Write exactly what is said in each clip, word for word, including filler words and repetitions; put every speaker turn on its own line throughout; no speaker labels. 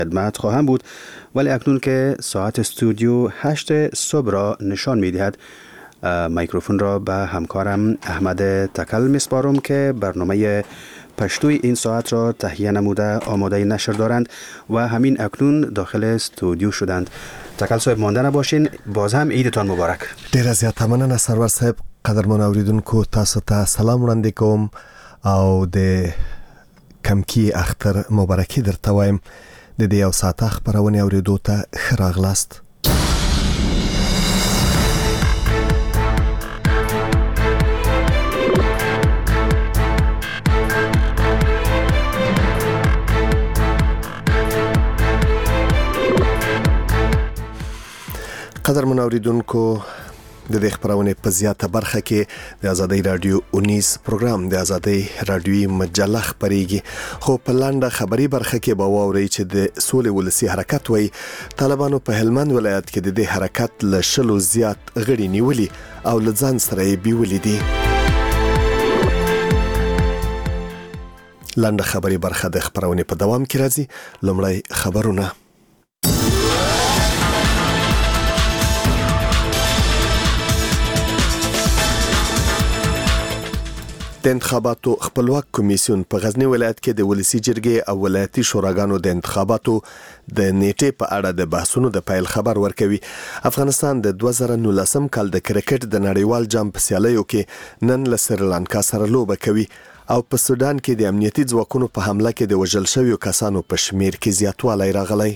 خدمت خواهم بود، ولی اکنون که ساعت استودیو هشت صبح را نشان می دهد میکروفون را به همکارم احمد تکل میسپارم که برنامه پشتوی این ساعت را تهیه نموده آماده نشر دارند و همین اکنون داخل استودیو شدند. تکل صاحب مانده نباشین، باز هم عیدتان مبارک.
ډیر زیات مننه سرور صاحب. قدرمن اوریدونکو تاسو ته سلام وړاندې کوم او د کمکی اختر مبارکي درته وایم. د دې یو ساعت خبرونه اوریدو ته ښه راغلاست. قدرمن اوریدونکو د دې خبرونه په زیاته برخه کې د آزادۍ رادیو اونیس پروګرام د آزادۍ رادیوي مجله خبريږي، خو په لاندې خبري برخه کې به واوري چې د سولې ولسی حرکت وای طالبانو په هلمند ولایت کې د دې حرکت له شلو زیات غړي نیولي او لځان سره یې بیولې دي. لاندې خبري برخه د خبرونه په دوام کې راځي. لومړی خبرونه. د انتخاباتو خپلواک کمیسیون په غزنی ولایت کې د ولسی جرګې او ولایتي شوراګانو د انتخاباتو د نیټې په اړه د بحثونو د پیل خبر ورکوي. افغانستان د دوه زره نولسم کال د کرکټ د نړیوال جام په سیالیو کې نن له سریلانکا سره لوبه کوي او په سودان کې د امنیتي ځواکونو په حمله کې د وژل شویو کسانو په شمیر کې زیاتوالی راغلی.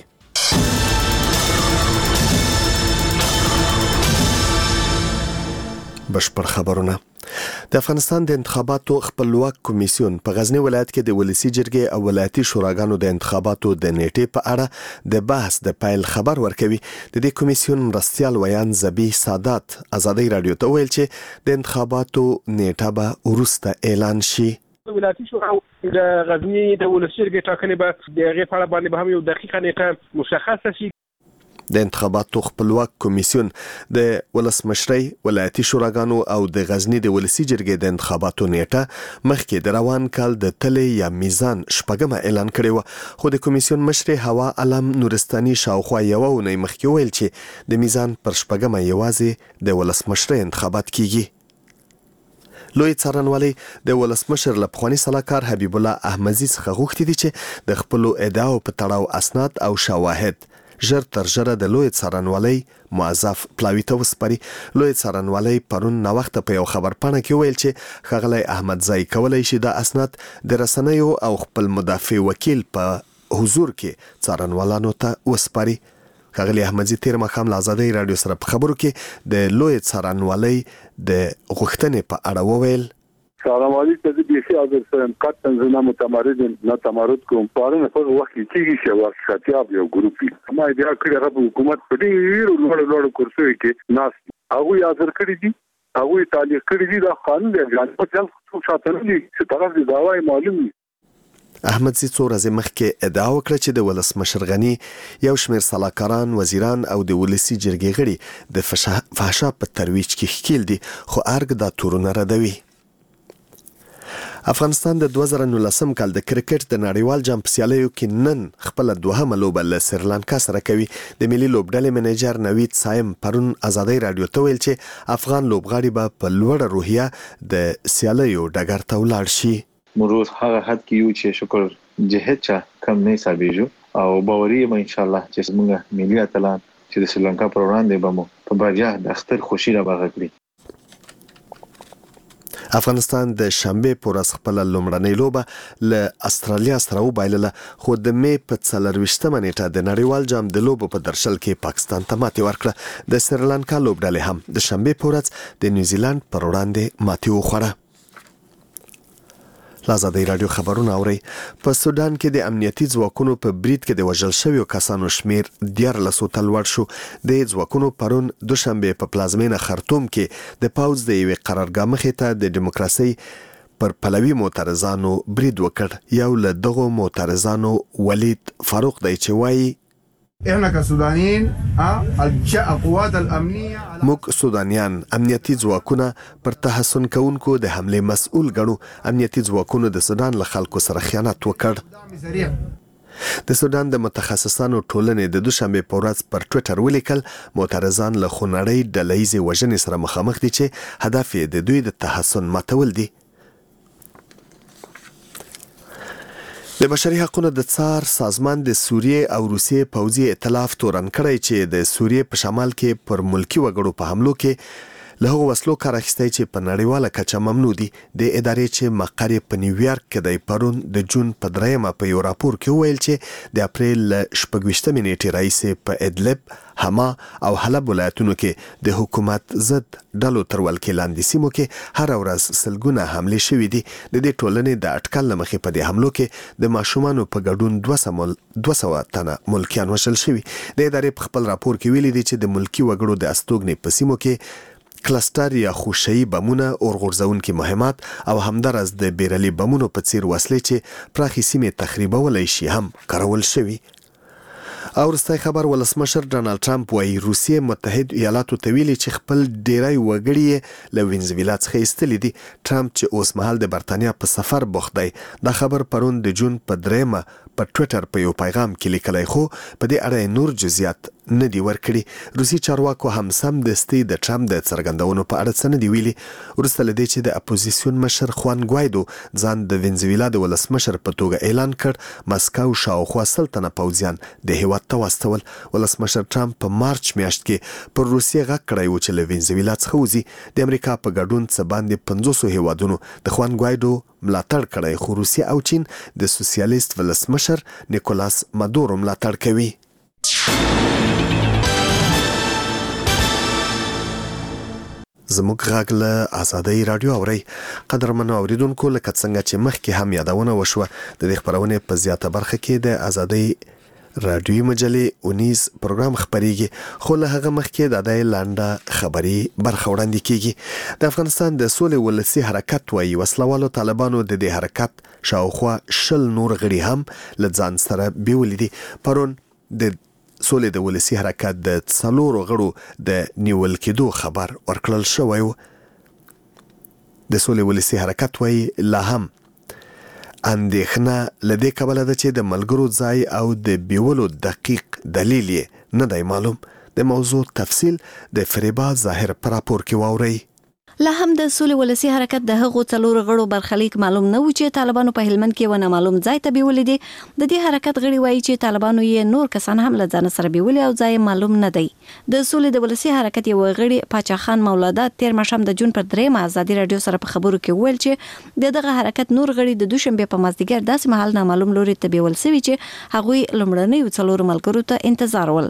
بشپړ خبرونه. د افغانستان د انتخاباتو خپلواک کمیسیون په غزنی ولایت کې د ولسی جرګې او ولایتي شوراګانو د انتخاباتو د نیټې په اړه د بحث د پیل خبر ورکوي. د دې کمیسیون مرستیال ویان زبی سادات آزادۍ رادیو ته ویل چې د انتخاباتو نیټه به وروسته اعلان شي.
ولایتي شورا د غزنی د ولسی جرګې ټاکنې به د هغې په اړه باندې به هم یو دقیقه نیټه مشخصه شي.
د انتخاباتو خپلواک کمیسیون د ولسمشرۍ ولایتي شوراګانو او د غزنی د ولسی جرګې د انتخاباتو نیټه مخکې د روان کال د تلې یا میزان شپږمه اعلان کړی و، خو د کمیسیون مشر هوا علم نورستاني شاوخوا یو ونې مخکې ویل چې د میزان پر شپږمه یوازې د ولسمشرۍ انتخابات کیږي. لوی څارنوالي د ولسمشر له پخواني سلاکار حبیب الله احمدزي څخه غوښتي دي چې د خپل ادعاو په تړاو اسناد او شواهد ژر تر ژره د لوی څارنوالۍ موظف پلاوي ته وسپاري. لوی څارنوالۍ پرون نوښت په یو خبرپاڼه کې ویل چې ښاغلی احمدزي کولای شي د اسناد د رسنیو او خپل مدافع وکیل په حضور کې څارنوالانو ته وسپاري. ښاغلی احمدزي تیر ماښام له آزادۍ رادیو سره په خبرو کې د لوی څارنوالۍ د غوښتنې په اړه وویل.
څارنوالي ته د بیخي حاضر سره قطعا زنا متمرد نه تمرد کوم پاره په وخت کې کیږي چې ورشاتياب یو ګروپ وي ما بیا کړی رب حکومت په ډیرو لوړ لوړ کورسو کې ناس هغه حاضر کړی دي هغه تعلیق کړی دي دا قانون دی ځکه چې څو ساتل دي چې طرف دی داوای معلوم دي.
احمدزي څو ورځې مخکې ادعا وکړه چې د ولسمشر غني یو شمېر سلاکاران وزیران او د ولسی جرګې غړي د فحشا په ترویج کې ښکیل دي، خو ارګ دا تورونه ردوي. افغانستان د دوه زره نولسم کال د کرکټ د نړیوال جام په سیالیو کې نن خپل دوهمه لوبه له سریلانکا سره کوي. د ملي لوبډلې منیجر نوید سایم پرون آزادۍ رادیو ته ویل چې افغان لوبغاړي به په لوړه روحیه د سیالیو ډګر ته ولاړ شي.
موږ هغه حد کې یو چې شکر جهت چا کم نه حسابېږو او باوري یم ان شاء الله چې موږ ملي اتلان چې د سریلانکا پر وړاندې به مو په بریا د اختر خوشي را بغږي.
افغانستان د شنبه پر ورځ خپل لومړنۍ لوبه له استرالیا سره وبایلله، خو د می په څلرویشتمه نیټه د نړیوال جام د لوبو په درشل کې پاکستان ته ماتې ورکړه. د سریلانکا لوبډلې هم د شنبه پر ورځ د نیوزیلند پر وړاندې ماتې وخوړه. آزادۍ رادیو خبرونه اوري. په سودان کې د امنیتي ځواکونو په برید کې د وژل شویو کسانو شمیر دیارلسو ته لوړ شو. د ځواکونو پرون دوشنبه په پلازمینه خرطوم کې د پاوز د یوې قرارګاه مخې ته د دیموکراسي پر پلوي معترضانو برید وکړ. یو له دغو معترضانو ولید فاروق دی چې وایي
احنا كسودانيين القوات الامنيه
موږ سودانیان امنیتي ځواکونه پر تحسن کوونکو د حمله مسؤل ګڼو. امنیتي ځواکونو د سودان له خلکو سره خیانت وکړ. د سودان د متخصصانو ټولنې د دوشنبه په ورځ پر ټوئیټر ولیکل معترضان له خونړۍ ډلهیزې وژنې سره مخامخ دي چې هدف یې د دوی د تحسن ماتول دي. د بشري حقوقو د څار سازمان د سوریې او روسیې پوځي ائتلاف تورن کړی چې د سوریې په شمال کې پر ملکی وګړو په حملو کې له هغو وسلو کار اخیستی چې په نړیواله کچه ممنوع دي. د ادارې چې مقر یې په نیویارک کې دی پرون د جون په دریمه په یو راپور کې وویل چې د اپریل له شپږویشتمې نیټې راهیسې په ادلب، حما او حلب ولایتونو کې د حکومت ضد ډلو تر ولکې لاندې سیمو کې هر ورځ سلګونه حملې شوې دي. د دې ټولنې د اټکل له مخې په دې حملو کې د ماشومانو په ګډون دوه سوه تنه ملکیان وژل شوي. د ادارې په خپل راپور کې ویلي دي چې د ملکي وګړو د استوګنې په سیمو کې کلستر یا خوشه‌ای بمونه، اورغورځونکي مهمات او همدارس د بیرلي بمونو په څیر وسلې چې پراخي سیمې تخریبولای شي هم کارول شوي. او وروستی خبر ولسمشر ډانلډ ټرمپ وایي روسیې متحد ایالاتو ته ویلي چې خپل ډیری وګړي یې له وینزویلا څخه ایستلي دي. ټرمپ چې اوس مهال د برتانیا په سفر بوخت دی دا خبر پرون د جون په دریمه په ټوئیټر په یو پیغام کې لیکلی، خو په دې اړه نور جزئیات نه دي ورکړي. روسي چارواکو هم سم دستي د ټرمپ د څرګندونو په اړه څه نه دي ویلي، وروسته له دې چې د اپوزیسیون مشر خوان ګوایدو ځان د وینزویلا د ولسمشر په توګه اعلان کړ. مسکو شاوخوا سل تنه پوځیان د هیواد ته واستول. ولسمشر ټرمپ په مارچ میاشت کې پر روسیې غږ کړی و چې له وینزویلا څخه وځي. د امریکا په ګډون څه باندې پنځوسو هیوادونو د خوان ګوایدو ملاتړ کړی، خو روسیه او چین د سوسیالیست ولسمشر نیکولاس مادورو ملاتړ کوي. زموږ غږ له آزادۍ راډیو اورئ. قدرمنو اوریدونکو، لکه څنګه چې مخکې هم یادونه وشوه د دې خپرونې په زیاته برخه کې د آزادۍ رادیوي مجلې اونیز پروګرام خبريږي، خو له هغه مخکې د دای لانډه خبري برخه وړاندې کیږي. د افغانستان د سولې ولسی حرکت وایي وسلوالو طالبانو د دې حرکت شاوخوا شل نور غړي هم له ځان سره بیولې دي. پرون د سولې د ولسی حرکت د څلورو غړو د نیول کېدو خبر ورکړل شوی و. د سولې ولسی حرکت وایي لا هم اندېښنه لدې کبله ده چې د ملګرو ځای او د بیولو دقیق دلیل یې نه دی معلوم. د موضوع تفصیل د فریبا ظاهر پر راپور کې واورئ.
لا هم د سولې ولسی حرکت د هغو څلور غړو برخلیک معلوم نه و چې طالبانو په هلمند کې ونه معلوم ځای ته بیولې دي. د دې حرکت غړي وایي چې طالبانو یې نور کسان هم له ځان سره بیولې او ځای معلوم نه دی. د سولې د ولسی حرکت یو غړي پاچا خان مولادا تیر مشم د جون پر دریمه ازادي رادیو سره په خبرو کې ویل چې د دغه حرکت نور غړي د دوشنبه په مازدیګر داسې مهال نامعلوم لوري ته بیول شوی چې هغوی لمړنۍ څلور ملګرو ته انتظار ول.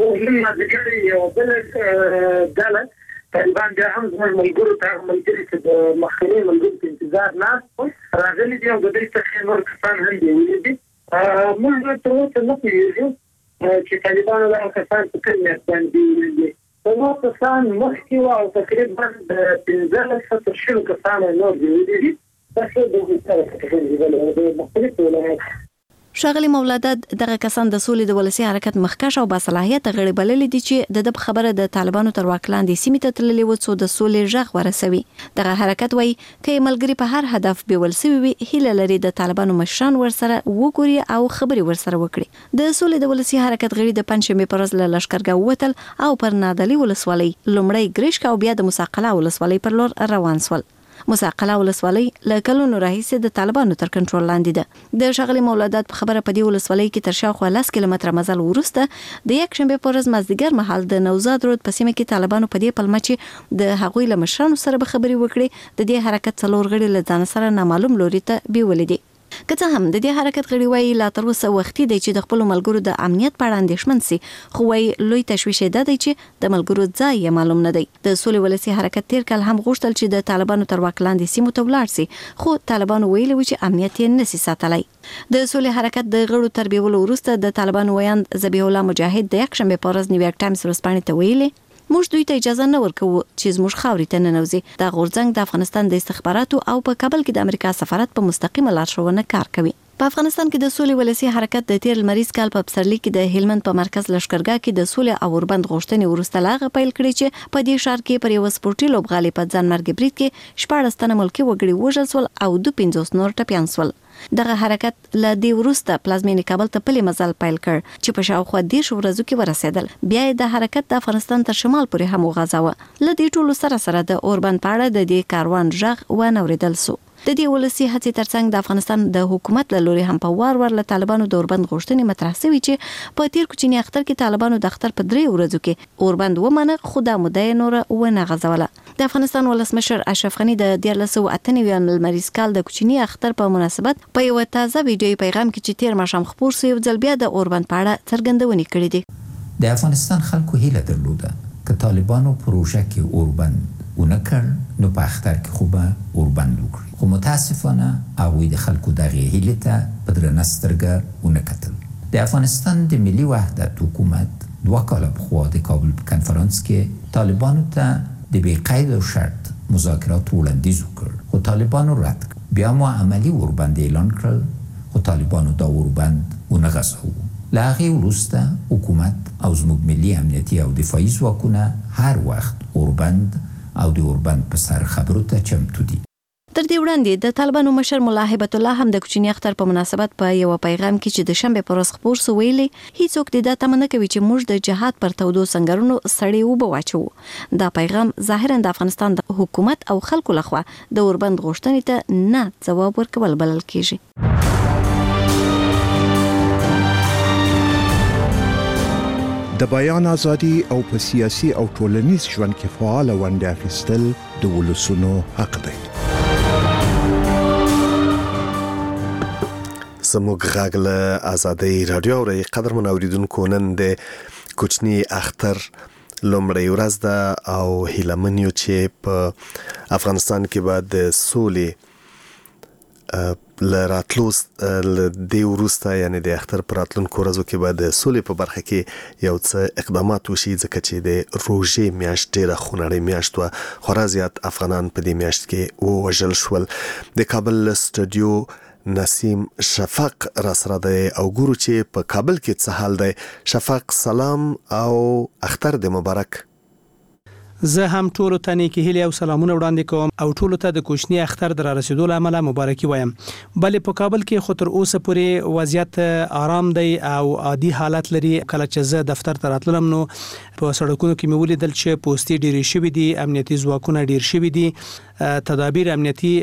طالبان بیا هم زموږ ملګرو ته ملګري چې د مخکني ملګرو په انتظار ناست راغلي دي او د دوی څخه نور کسان هم بیولي دي. موږ تر اوسه نه پوهېږو چې طالبانو دغه کسان په کوم نیت باندې بیولي دي. نور کسان مخکې وو او تقریبا د پنځلس تر شلو کسانو نور بیولي دي. دا څه د هغوی سره څه د مختلفو ولایاتو
ښاغلي مولادا دغه کسان د سولې د ولسی حرکت مخکښ او باصلاحیت غړي بللي دي چې د دغه خبره د طالبانو تر واک لاندې سیمې ته تللي و څو د سولې ژغ ورسوي. دغه حرکت وایي که ملګري په هر هدف بیول سوي وي هیله لري د طالبانو مشران ورسره وګوري او خبري ورسره وکړي. د سولې د ولسی حرکت غړي د پنځمې پر ورځ له لشکرګاه ووتل او پر نادلي ولسوالۍ لومړی ګریشک او بیا د مساقله ولسوالۍ پر لور روان شول. مساقله ولسوالۍ له کلونو راهیسې د طالبانو تر کنټرول لاندې ده. د ښاغلي مولادات په خبره په دې ولسوالۍ کې تر شاوخوا لس کیلومتره مزل وروسته د یکشنبې په ورځ مازدیګر مهال د نوزاد رود په سیمه کې طالبانو په دې پلمه چې د هغوی له مشرانو سره به خبرې وکړي د دې حرکت څلور غړي له ځان سره نامعلوم لوري ته بیولې دي. که څه هم د دې حرکت غړي وایي لا تر اوسه وختي دی چې د خپلو ملګرو د امنیت په اړه اندېښمن سي، خو وایي لوی تشویش یې دا دی چې د ملګرو ځای یې معلوم نه دی. د سولې ولسي حرکت تیر کال هم غوښتل چې د طالبانو تر واک لاندې سیمو ته ولاړ سي، خو طالبانو ویلي و چې امنیت یې نسي ساتلی. د سولې حرکت د غړو تر بیولو وروسته د طالبانو ویاند ذبیح الله مجاهد د یکشنبې په ورځ نیویارک ټایمز ورځپاڼې ته ویلي موږ دوی ته اجازه نه ورکوو چې زموږ خاورې ته ننوځي. دا غورځنګ د افغانستان د استخباراتو او په کابل کې د امریکا سفارت په مستقیمه لارښوونه کار کوي. په افغانستان کې د سولې ولسی حرکت د تیر لمریز کال په پسرلي کې د هلمند په مرکز لشکرګاه کې د سولې او اوربند غوښتنې وروسته لاغه پیل کړی چې په دې ښار کې پر یو سپورټي لوبغالي په ځان مرګ برید کې شپږ تنه ملکی وګړي وژل شول او دوه پنځوس نور ټپيان شول. دغه حرکت ل دې وروسته پلازمینې کابل ته پلي مزل پیل کړ چې په شاوخوا دیش ورځو کې ورسېدل. بیا د حرکت د افغانستان تر شمال پورې هم وغځاوه. ل دې ټولو سره سره د اوربند په اړه د دې کاروان ژغ و نه اوریدل سو. د دې ولسی هڅې ترڅنګ د افغانستان د حکومت له لوري هم په وار وار له طالبانو د اوربند غوښتنې مطرح شوې چې په تیر کوچنی اختر کې طالبانو د اختر په درې ورځو کې اوربند ومنه خو د مدعي نور و نه غځوله. د افغانستان ولسمشر اشرف غنی د دیار لسو اتنوي لمریز کال د کوچنی اختر په مناسبت په یو تازه ویډیو پیغام کې چې تیر ماښام خبر شو یو ځل بیا د اوربند په اړه څرګندونې کړې دي.
د افغانستان خلکو هیله درلوده که طالبانو پروژه کې اوربند ونکړ نو په اختر کې خو به اوربند وکړي، خو متاسفانه هغوی د خلکو دغې هیلې ته په درنه سترګه ونه کتل. د افغانستان د ملي وحدت حکومت دوه کاله پخوا د کابل په کنفرانس کې طالبانو ته د بې قید او شرط مذاکرات وړاندیز وکړ، خو طالبانو رد کړ. بیا مو عملي اوربند اعلان کړل، خو طالبانو دا اوربند ونه غځاوه. له هغې وروسته حکومت او زموږ ملي امنیتي او دفاعي ځواکونه هر وخت اوربند او د اوربند په سر خبرو ته چمتو دي.
تر دې وړاندې د طالبانو مشر ملا هیبت الله هم د کوچنی اختر په مناسبت په یو پیغام کې چې د شنبه پر ورځ خبر شو ویلي هیڅوک د تمنه کوي چې موږ د جهاد پر تودو سنگرونو سړی وبو واچو. دا پیغام ظاهرا د افغانستان د حکومت او خلکو لخوا د اوربند غوښتنې ته نه ځواب ورکول بلل کیږي.
د بیان ازادي او په سیاسي او ټولنیز ژوند کې فعال ونډه اخیستل د ولسونو حق دی.
زموږ غږ له ازادۍ رادیو اورئ. قدرمن اوریدونکو، نن د کوچني اختر لومړۍ ورځ ده او هیله من یو چې په افغانستان کې به د سولې له راتلو له دې وروسته یعنې د اختر په راتلونکو ورځو کې به د سولې په برخه کې یو څه اقدامات وشي، ځکه چې د روژې میاشت ډېره خونړۍ میاشت وه. خورا زیات افغانان په دې میاشت کې ووژل شول. د کابل سټوډیو نسیم شفق را سره دی او ګورو چې په کابل کې څه حال دی. شفق سلام او اختر د مبارک.
زه هم ټولو ته نیکی هیلې او سلامونه وړاندې کوم او ټولو ته د کوچني اختر د رارسېدو له امله مبارکي وایم. بلې په کابل کې خو تر اوسه پورې وضعیت آرام دی او عادي حالت لري. کله چې زه دفتر ته راتلم نو په سړکونو کې مې ولیدل چې پوستې ډېرې شوي دي، امنیتي ځواکونه ډېر شوي دي، تدابیر امنیتي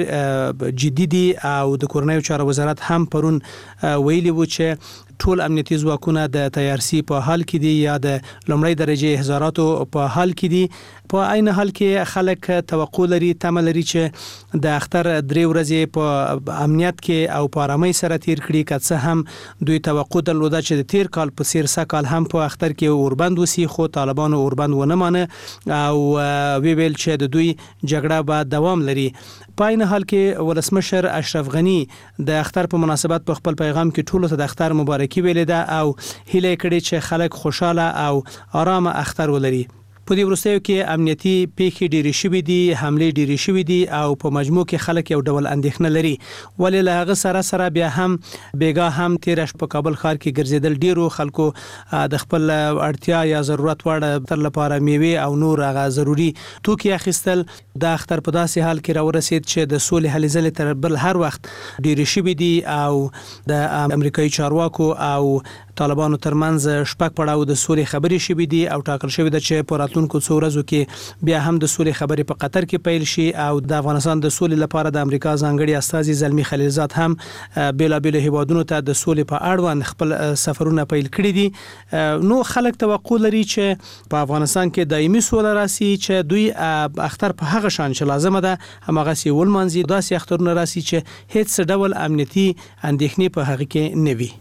ډېر جدي دي او د کورنیو چارو وزارت هم پرون ویلي و چې ټول امنیتي ځواکونه د تیارسي په حال کې دي یا د لومړۍ درجه احضاراتو په حال کې دي. په عین حال کې خلک توقع لري، تمه لري چې د اختر درې ورځې په امنیت کې او په آرامۍ سره تیر کړي. که څه هم دوی توقع درلوده چې د تیر کال په څیر سږ کال هم په اختر کې اوربند وسی، خو طالبانو اوربند ونه مانه او وی ویل چې د دوی جګړه به دوام لري. په عین حال کې ولسمشر اشرف غنی د اختر په مناسبت په خپل پیغام کې ټولو ته د اختر مبارکي ویلې ده او هیله کړې چې خلک خوشاله او آرام اختر ولري. په دې وروستیو کې امنیتي پیښې ډېرې شوې دي، حملې ډېرې شوې دي او په مجموع کې خلک یو ډول اندېښنه لري. ولې له هغه سره سره بیا هم بیګا هم تیره شپه په کابل ښار کې ګرځېدل ډېرو خلکو د خپل اړتیا یا ضرورت وړ تر لپاره میوې او نور هغه ضروري توکي اخیستل. د اختر په داسې حال کې راورسېد چې د سولې هلې ځلې تر بل هر وخت ډېرې شوې دي او د امریکایي چارواکو او طالبانو ترمنځ شپږ پړاو د سولې خبرې شوې دي او ټاکل شوې ده چې په راتلونکو څو ورځو کې بیا هم د سولې خبرې په قطر کې پیل شي او د افغانستان د سولې لپاره د امریکا ځانګړي استازي زلمی خلیلزاد هم بیلابیل هیوادونو ته د سولې په اړوند خپل سفرونه پیل کړي دي. نو خلک توقع لري چې په افغانستان کې دایمي سوله راسي، چې دوی اختر په هغه شان چې لازمه ده همغه سی ولمنځي، داسې اخترونه راسي چې هیڅ ډول امنیتي اندېښنې په هغه کې نه وي.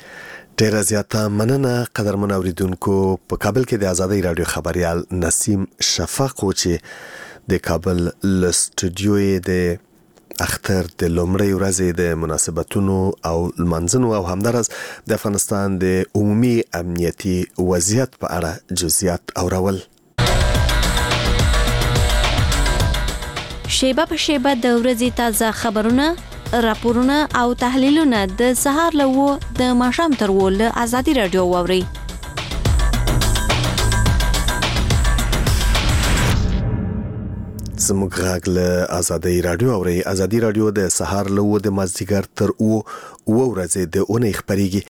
ډیره زیاته مننه قدرمن اوریدونکو. په کابل کې د ازادۍ رادیو خبريال نسیم شفق و چې د کابل ل سټوډیو د اختر د لومړۍ ورځې د مناسبتونو او لمانځنو او همدارس د افغانستان د عمومي امنیتي وضعیت په اړه جزئیات اورول.
شیبه په شیبه د ورځې تازه خبرونه راپورونه او تحلیلونه د سهار له و د ماښام تر و له ازادي رادیو واوري.
زموږ غږ له ازادي رادیو اوري. ازادي رادیو د سهار له و د مازدیګر تر او او ورځې د اونۍ خبريږي